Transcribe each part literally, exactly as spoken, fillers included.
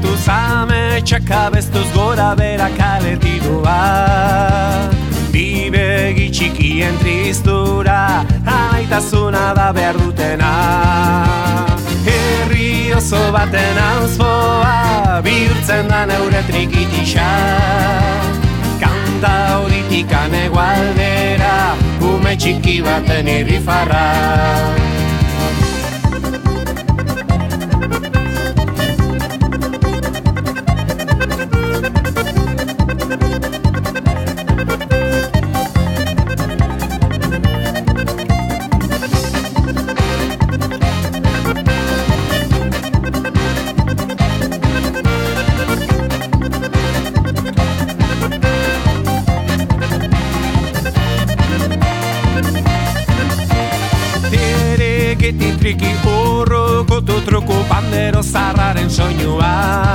Kontuz ametxak abestuz gora bera kaletidua. Bi begi txikien tristura, amaitasuna da behar dutena. Herri oso baten auzpoa, bihurtzen da neure trikitisa. Kanta horitikan egualdera, ume txiki baten irrifarra. Triki urruko tutruku pandero zarraren soinua.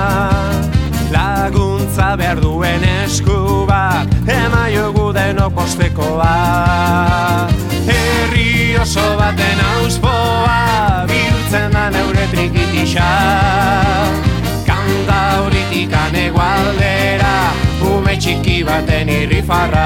Laguntza behar duen esku bat, emaiogu denok postekoa. Herri oso baten auzpoa, bihurtzen da neure trikitisa. Kanta horitikan egualdera, ume txiki baten irrifarra.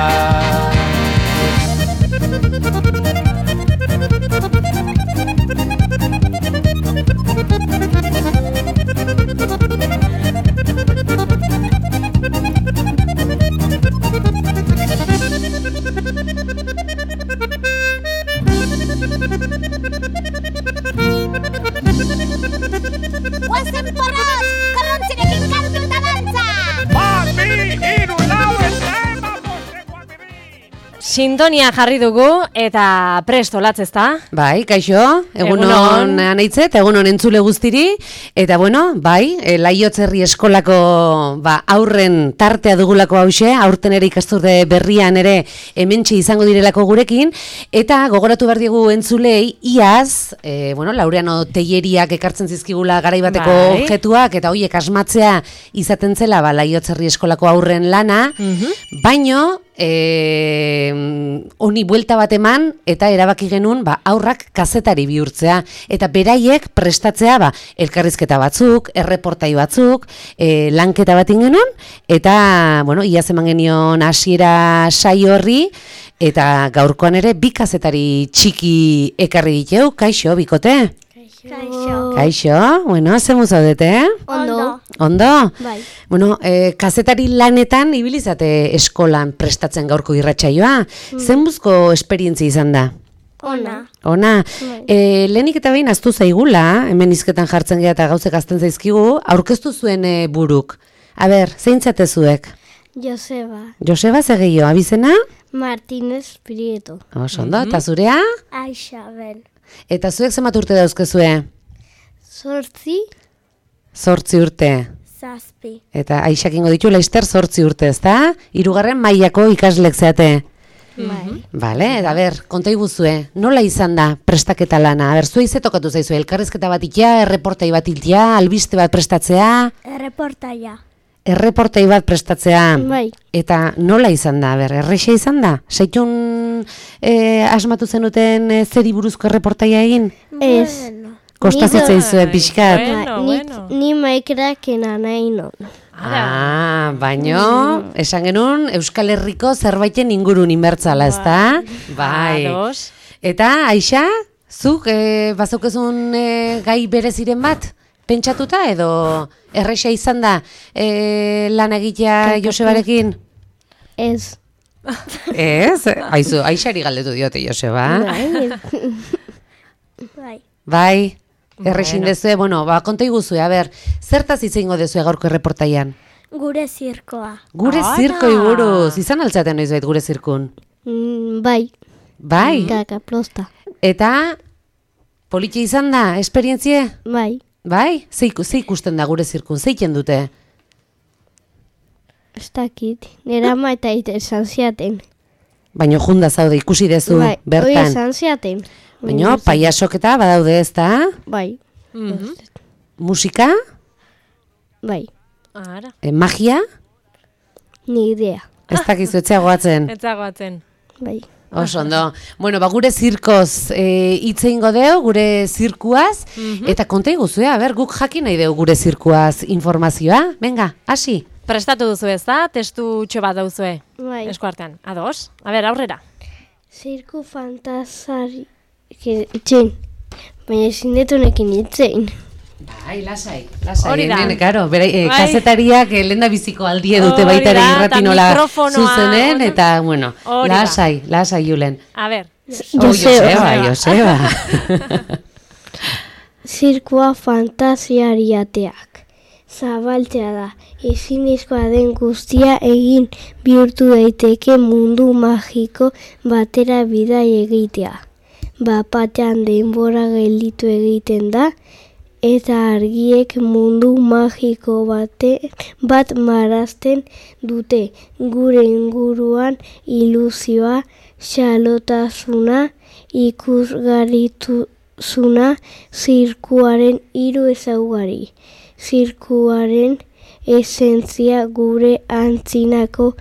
Guazen porrot, korrontzirekin kantu eta dantza! Bat, bi, hiru, lau, estrema, postekoak bibi! Sintonia jarri dugu eta presto latz ezta? Bai, kaixo, egunon anaitzet, egunon entzule guztiri, eta bueno, bai, e, Laiotzerri eskolako ba, aurren tartea dugulako hause, aurten ere ikasturte berrian ere hementxe izango direlako gurekin, eta gogoratu behar diegu entzulei, iaz, e, bueno, Laureano Telleriak ekartzen zizkigula garaibateko bai. Objektuak, eta hoiek asmatzea izaten zela, ba, Laiotzerri eskolako aurren lana, mm-hmm. baino, E, honi buelta bat eman eta erabaki genuen ba, aurrak kazetari bihurtzea eta beraiek prestatzea ba, elkarrizketa batzuk, erreportai batzuk, e, lanketa bat ingenuen eta bueno, iaz eman genion hasiera saio horri eta gaurkoan ere bi kazetari txiki ekarri diteu, kaixo, bikote? Kaixo. Kaixo, bueno, zemu zaudete, eh? Ondo. Ondo? Bai. Bueno, eh, kazetari lanetan ibilizate eskolan prestatzen gaurko irratsaioa. Mm. Zenbuzko esperientzia izan da? Ona. Ona. Bai. Eh, lehenik eta behin aztu zaigula, hemen hizketan jartzen gea eta gauzek azten zaizkigu, aurkeztu zuen eh, buruk. A ber, zeintzate zuek? Joseba. Joseba zegio, abizena? Martínez Prieto. Oso ondo, eta zurea? Aixabel. Eta zuek zenbat urte dauzkezue? Zortzi. Zortzi urte. Zazpi. Eta Aixakingo ditu laister zortzi urte, ezta? Hirugarren mailako ikaslek zeate. Bai. Vale, eta ber, konta iguzue, nola izan da prestaketa lana? A ber, zuei ze tokatu zaizue, elkarrizketa bat ikia, erreportai bat ikia, albiste bat prestatzea? Erreportaia. Erreportai bat prestatzea. Bai. Eta nola izan da, ber, erreixa izan da? Saitun eh, asmatu zenuten eh, zeri buruzko erreportaia egin? Ez. Kostazitzei zuen pixkat? Bueno, bueno. Ni maikrakena nahi non. Ah, baino, esan genuen Euskal Herriko zerbaiten ingurun inbertzala, ezta? Bai. Ados. Eta, Aixa, zuk eh, bazaukezun eh, gai bereziren bat? Pentsatuta edo erreixa izan da eh, lan egitea Josebarekin? Ez. Ez? Aizu, Aixari galdetu diote Joseba. Bai. Bai. Bai, errexin dezue, bueno, ba, konta iguzue, a ber, zertaz izango dezue gaurko erreportaian? Gure zirkoa. Gure Ara! zirkoi buruz, izan altzaten noiz bait gure zirkun? Mm, bai. Bai, Kaka, plosta. eta politia izan da, esperientzie? Bai. Bai, ze ikusten da gure zirkun, zeiken dute? Ez dakit. Nera ma eta ite esan ziaten. Baina junda zaude, ikusi dezu, Bai. Hoi bertan. esan ziaten. Baina paiasok eta badaude ez da? Bai. Musika? Bai. Ara, E, magia? Ni idea. Ez dakizu etzea goatzen. etzagoatzen. Bai. Oso ondo. Bueno, ba, gure zirkoz eh, hitz egingo deu, gure zirkuaz, Mhm. eta konta iguzue, a ber, guk jakin nahi deu gure zirkuaz informazioa. Venga, hasi. Prestatu duzu ez da, testu txobat dauzue. Bai. Eskuartean, ados? A ber, aurrera. Zirku fantasari... Txin. Baina ezin dut honekin hitzein. Bai, lasai, lasai. Hori da. Hemen, karo, bere, eh, Bai. kazetariak eh, lenda biziko aldie dute Hori baita ere da, irrati eta nola mikrofonoa, zuzenen, ona. eta, bueno, Hori da. lasai, lasai, Julen. A ber. Oh, Joseba. Joseba, Joseba. Zirkua fantasiariateak. Zabaltzea da, ezinezkoa den guztia egin bihurtu daiteke mundu magiko batera bidai egitea. Bapatean denbora gelditu egiten da, eta argiek mundu magiko bate, bat marazten dute gure inguruan ilusioa, xalotasuna, ikusgarrituzuna, zirkuaren hiru ezaugarri. Zirkuaren esentzia gure antzinako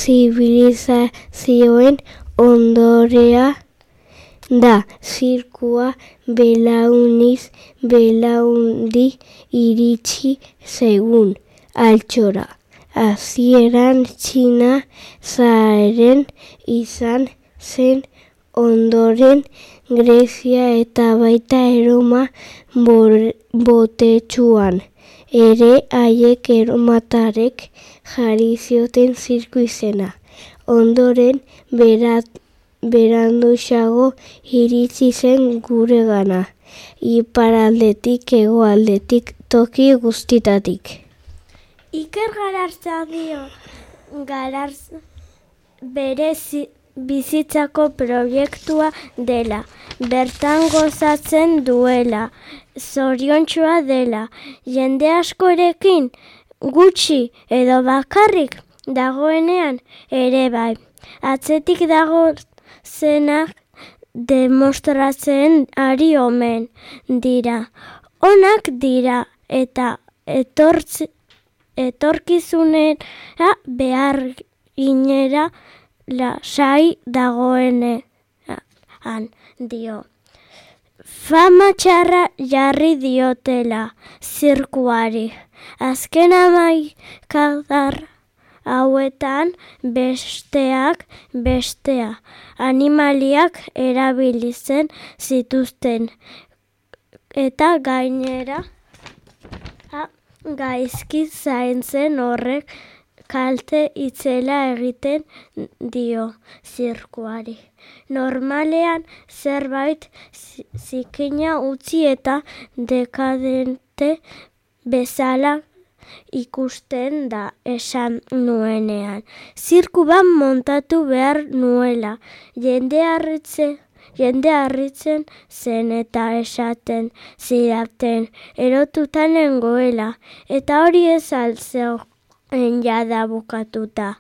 zibilizazioen ondorea da. Zirkua belauniz belaundi iritsi segun altxora. Hasieran Txina zaharren izan zen, ondoren Grezia eta baita Erroma botetsuan. Ere haiek eromatarek jarri zioten zirku izena. Ondoren berat, beranduxago iritsi zen gure gana. Iparaldetik, hegoaldetik, toki guztitatik. Iker Galarza dio, Galarz bere zi, bizitzako proiektua dela, bertan gozatzen duela, zoriontsua dela, jende askorekin gutxi edo bakarrik dagoenean ere bai. Atzetik dago zenak demostratzen ari omen dira. Onak dira eta etortz, etorkizunera behar ginera lasai dagoenean dio. Fama txarra jarri diotela zirkuari. Azken hamaikadar hauetan besteak bestea animaliak erabilizen zituzten eta gainera ha, gaizki zaintzen horrek kalte itzela egiten dio zirkuari. Normalean zerbait zikina utzi eta dekadente bezala ikusten da esan nuenean. Zirku bat montatu behar nuela, jende harritze, jende harritzen zen eta esaten zidaten, erotuta nengoela, eta hori ez altzeoen jada bukatuta.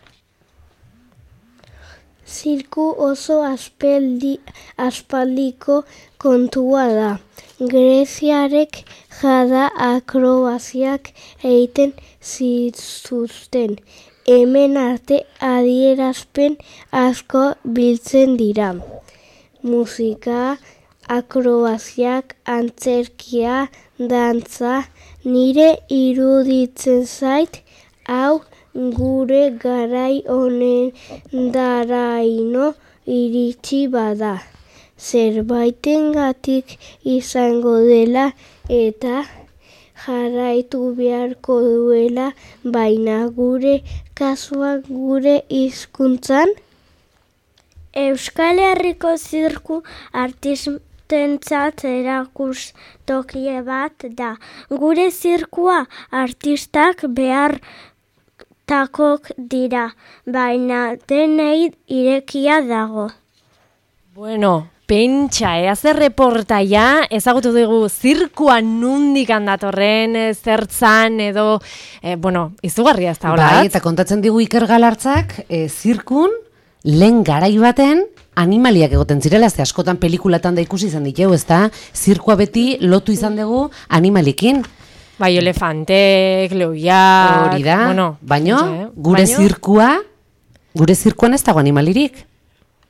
Zirku oso aspaldi, aspaldiko kontua da. Greziarek jada akrobaziak egiten zituzten. Hemen arte adierazpen asko biltzen dira. Musika, akrobaziak, antzerkia, dantza, nire iruditzen zait, hau gure garai honen daraino iritsi bada. Zerbaitengatik izango dela eta jarraitu beharko duela, baina gure kasuan gure hizkuntzan. Euskal Herriko zirku artistentzat erakustoki bat da. Gure zirkua artistak behar takok dira, baina denei irekia dago. Bueno, pentsa, eh? Azer reportaia, ezagutu dugu zirkua nundik handatorren, zertzan edo, eh, bueno, izugarria ez da, hola? Bai, eta kontatzen digu Iker Galartzak, eh, zirkun, lehen garai baten, animaliak egoten zirela, ze askotan pelikulatan da ikusi izan diteu, ez da, zirkua beti lotu izan dugu animalikin. Bai, elefantek, lehoiak... Hori da, bueno, baino, eh? gure baino? zirkua, gure zirkuan ez dago animalirik.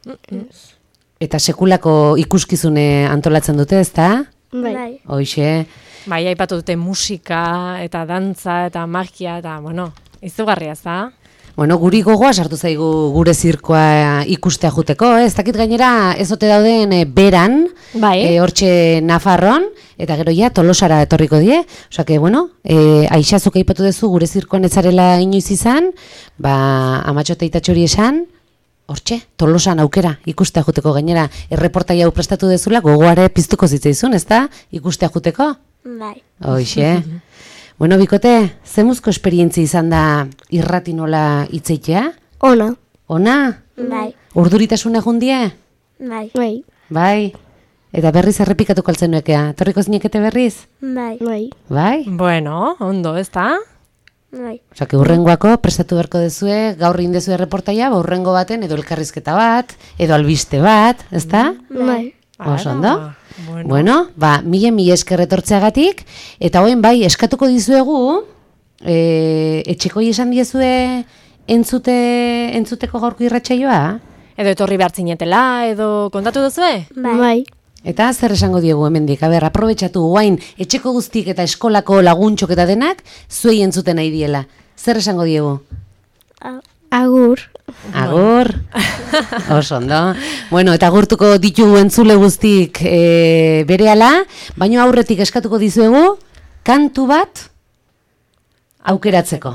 Eta sekulako ikuskizune antolatzen dute, ezta? Bai. Hoixe. Bai, aipatu dute musika eta dantza eta magia eta, bueno, izugarria, ez da? Bueno, guri gogoa sartu zaigu gure zirkoa ikustea juteko, eh? Ez dakit gainera ez ote dauden e, beran, Bai. e, hortxe Nafarron, eta gero ja Tolosara etorriko die. Osea que, bueno, e, Aixazuk aipatu duzu gure zirkoan ez zarela inoiz izan, ba, amatxo eta itatxori esan, hortxe, Tolosan aukera ikustea juteko gainera, erreportai hau prestatu dezula, gogoare piztuko zitzaizun, ez da? Ikustea juteko? Bai. Hoixe. Bueno, bikote, zemuzko esperientzia izan da irrati nola hitzeitea? Ona. Ona? Bai. Urduritasuna jundie? Bai. Bai. Bai. Eta berriz errepikatuko altzen nuekea. Torriko zinekete berriz? Bai. Bai. Bai? Bueno, ondo, ez da? Bai. Osa, que urrengoako prestatu beharko dezue, gaur indezu erreportaia, ba, urrengo baten edo elkarrizketa bat, edo albiste bat, ez da? Bai. Oso ondo? Bueno. Bueno, ba, mila mila esker etortzeagatik, eta hoen bai, eskatuko dizuegu, e, etxekoi esan diezue entzute, entzuteko gaurko irratsaioa? Edo etorri behar zinetela, edo kontatu duzue? Bai. Eta zer esango diegu hemendik? Aber, aprobetxatu guain etxeko guztik eta eskolako laguntxok eta denak zuei entzuten nahi diela. Zer esango diegu? Agur. Agur. Oso ondo. Bueno, eta agurtuko ditugu entzule guztik e, berehala, baino aurretik eskatuko dizuegu kantu bat aukeratzeko.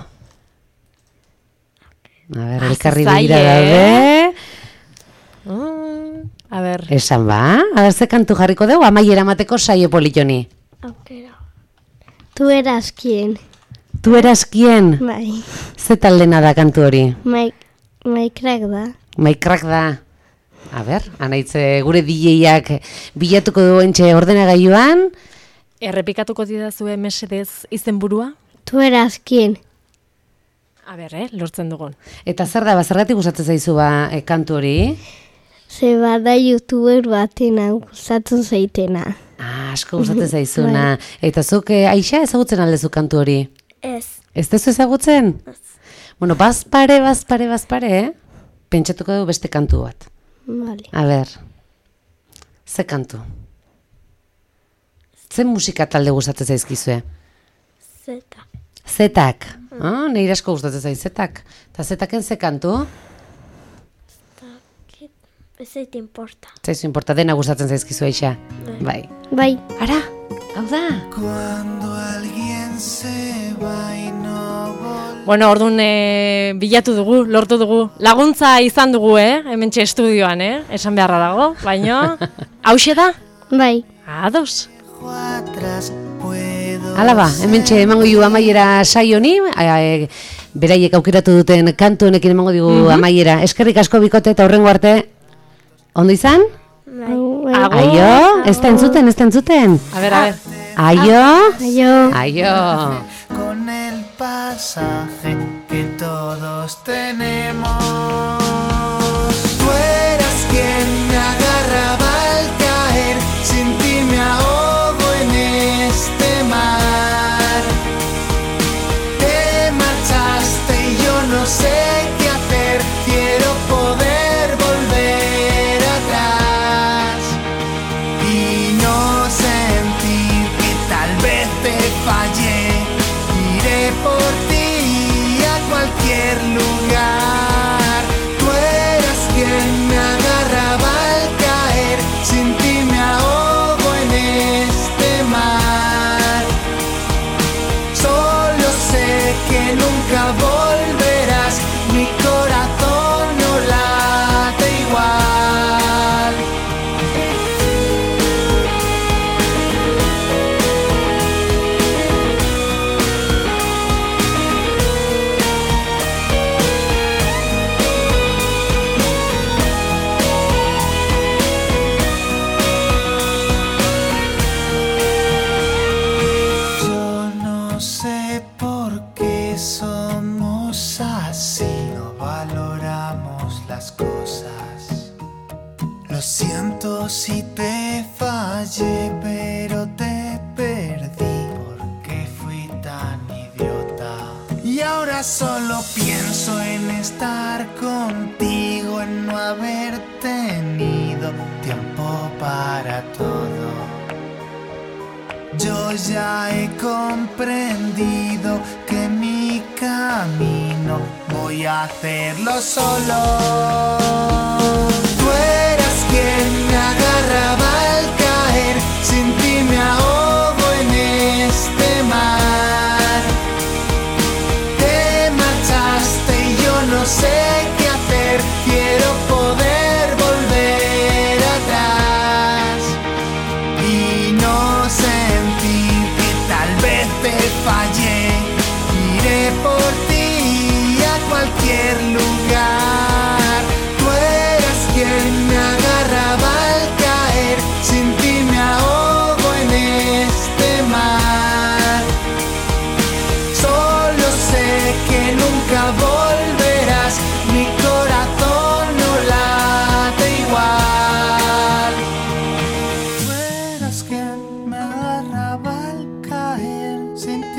A ber, elkarri zaie. begira daude. Mm, a ber, Esan ba, a ber, ze kantu jarriko dugu amaiera mateko saio politoni. Aukera. Tu eras quien. Tu eras quien? Bai. Ze taldena da kantu hori? Mai, maikrak da. Maikrak da. A ber, anaitze gure D J-ak bilatuko duentxe ordenagailuan. errepikatuko didazue mesedez izenburua? Tu eras quien. A ber, eh, lortzen dugun. Eta zer da, bazergatik gustatzen zaizu ba, e, kantu hori? Ze bada youtuber batena gustatzen zaitena. Ah, asko gustatzen zaizuna. Eta zuk, e, Aixa, ezagutzen aldezu kantu hori? Ez. Ez dezu ezagutzen? Bueno, bazpare, bazpare, bazpare, eh? Pentsatuko dugu beste kantu bat. Vale. A ber, ze kantu? Ze musika talde gustatzen zaizkizue? Zeta. Zetak. Ah, nire asko gustatzen zaiz zetak. Eta zetaken ze kantu? Ez eit importa. Zaizu importa, dena gustatzen zaizkizu Aixa. Bai. Bai. Ara, hau da. Cuando alguien se va y no vuelve. Bueno, orduan e, bilatu dugu, lortu dugu. Laguntza izan dugu, eh? Hementxe estudioan, eh? Esan beharra dago, baino. Hauxe da? Bai. Ados. Atrás puedo. Hala ba, hementxe emango digu amaiera saio honi, e, beraiek aukeratu duten kantu honekin emango digu amaiera. Eskerrik asko bikote eta hurrengo arte. Ondo izan? Bai. Bai. Agur. Aio, ez da entzuten, ez da entzuten. A ber, a ber. Aio, Aio. aio. Con el pasaje que todos tenemos. Tú eras quien me agarraba al caer, sin ti me ahogo en este mar. Te marchaste y yo no sé qué hacer, quiero poder volver atrás y no sentir que tal vez te fallé. Iré por ti a cualquier lugar. Tú eras quien me agarraba al caer, sin ti me ahogo en este mar. Solo sé que nunca volverás, mi corazón no late igual. Yo no sé por qué somos así, no valoramos las cosas. Lo siento si te fallé, pero te perdí porque fui tan idiota. Y ahora solo pienso en estar contigo en no haber tenido tiempo para todo. Yo ya he comprendido que mi camino voy a hacerlo solo. Tú eras quien me agarraba al caer, sin ti me ahogo en este mar. Te marchaste y yo no sé qué hacer, quiero poder volver atrás y no sentir que tal vez te fallé. Iré por ti a cualquier lugar. Tú eras quien me agarraba al caer, sin ti me ahogo en este mar. Solo sé que nunca volverás, mi corazón no late igual. Tú eras quien me agarraba al caer, sin